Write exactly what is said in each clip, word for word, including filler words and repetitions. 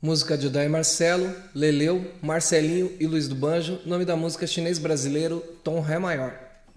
Música de Odair Marcelo, Leleu, Marcelinho e Luiz do Banjo. Nome da música chinês brasileiro, tom Ré maior.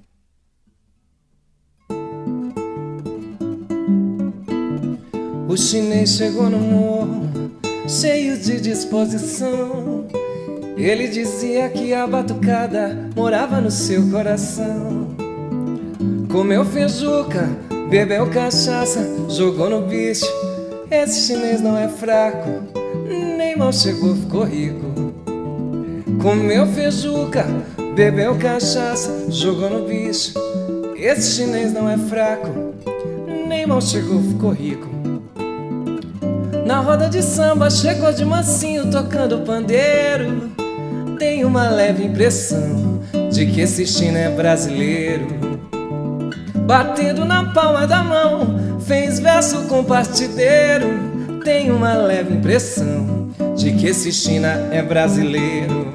O chinês chegou no morro, cheio de disposição. Ele dizia que a batucada morava no seu coração. Comeu feijuca, bebeu cachaça, jogou no bicho. Esse chinês não é fraco, nem mal chegou, ficou rico. Comeu feijuca, bebeu cachaça, jogou no bicho. Esse chinês não é fraco, nem mal chegou, ficou rico. Na roda de samba chegou de mansinho tocando pandeiro. Tenho uma leve impressão de que esse chino é brasileiro. Batendo na palma da mão, fez verso com partideiro. Tenho uma leve impressão de que esse China é brasileiro.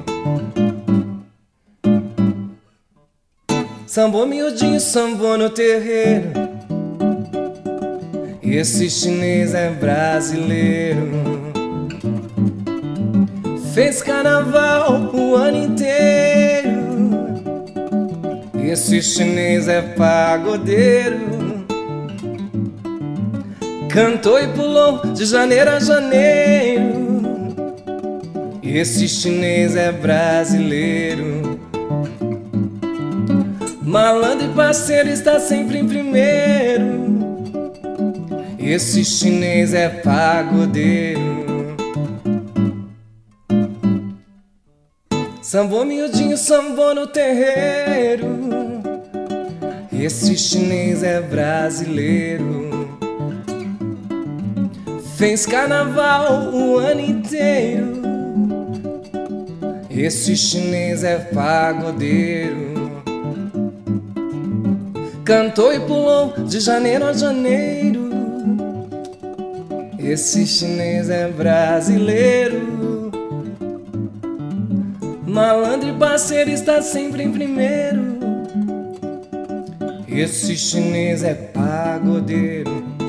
Sambou miudinho, sambou no terreiro. Esse chinês é brasileiro. Fez carnaval o ano inteiro. Esse chinês é pagodeiro. Cantou e pulou de janeiro a janeiro. Esse chinês é brasileiro. Malandro e parceiro está sempre em primeiro. Esse chinês é pagodeiro. Sambou miudinho, sambou no terreiro. Esse chinês é brasileiro. Fez carnaval o ano inteiro. Esse chinês é pagodeiro. Cantou e pulou de janeiro a janeiro. Esse chinês é brasileiro. Malandro e parceiro está sempre em primeiro. Esse chinês é pagodeiro.